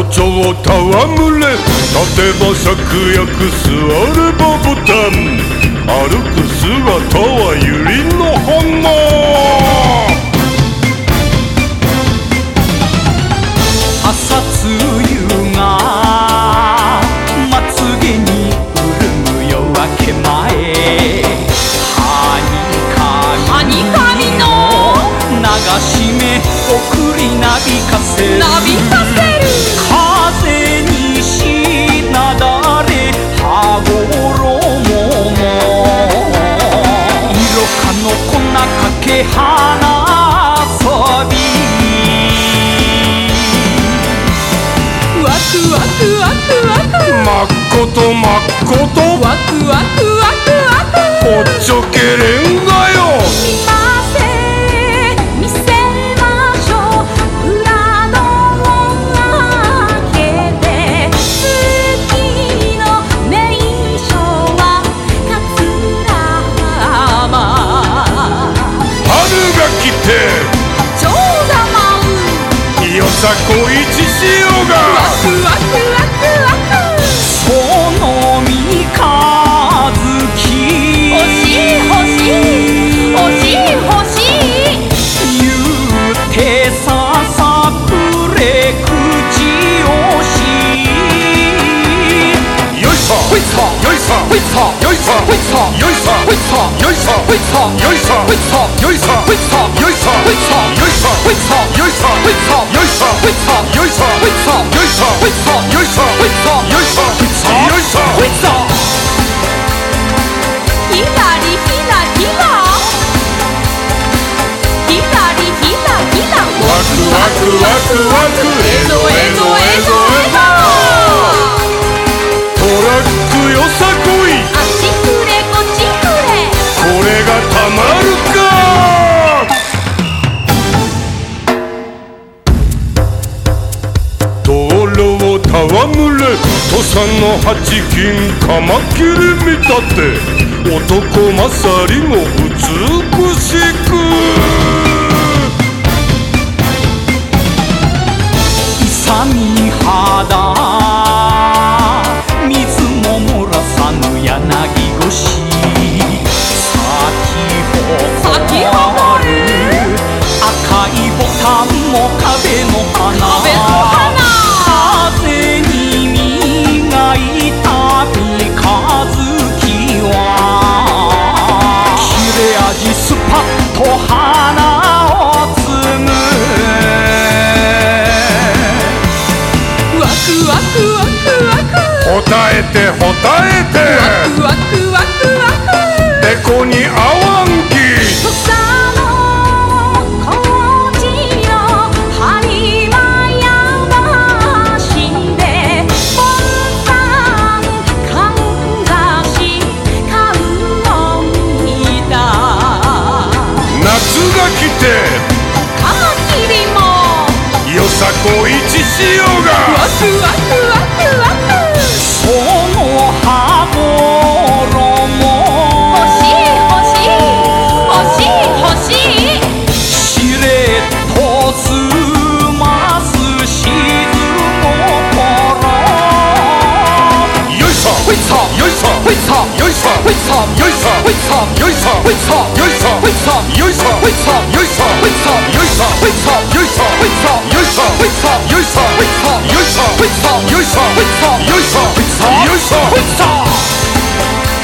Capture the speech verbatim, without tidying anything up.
丁戯れ、立てば芍薬、座ればボタン、歩く姿は百合の花。 朝露がまつげに潤む夜明け前、はにかみの流し目送りなびかせる、 なびかせる風にしなだれ羽衣も色かの粉かけ花遊び、ワクワクワクワク、 まっことまっことワクワクワクワク、 おっちょけれんがよ。 見ませ見せましょう、裏戸を開けて、月の名所は桂浜。 春が来て蝶が舞う、 よさこいちしようが。 ワクワクワクワク、 その三日月、 欲しい欲しい欲しい欲しい、 言うてささくれ口惜しい。 よいさほいさよいさほいさよいさほいさよいさほいさよいさほいさよいさほいさよいさほいさよいさほいさよいさほいさよいさほいさよいさほいさよいさほいさよいさほいさよいさほいさよいさよいさほいさ、 ひらりひらひらひらりひらひら、 ワクワクワクワク、 えぞえぞえぞえぞ、 トラックよさこい、 あっちくれこっちくれ、 これがたまるか。道路を戯れ、土佐の八金カマキリ見立て、男勝りも美しく。 勇み肌水も漏らさぬ柳越し、咲き誇る赤いボタンも壁の花、 壁の花、 風に磨いた三日月は、切れ味スパッと花を摘む、ワクワクワクワク、 ほたえてほたえて、 ワクワクワク、 でこにあわんき。 土佐の高知の播磨山市で、ボンさんかんざし買うを見た、 夏が来てカマキリもよさこいちしようが。 ワクワクワクワク、 その羽衣欲しい欲しい欲しい欲しい、 しれっと済ます静心、 よいさほいさよいさほいさよいさほいさよいさほいさよいさほいさよいさほいさよいさほいさよいさほいさよいさほいさよいさほいさよいさほいさよいさほいさよいさほいさよいさほいさよいさほいさよいさほいさよいさほいさ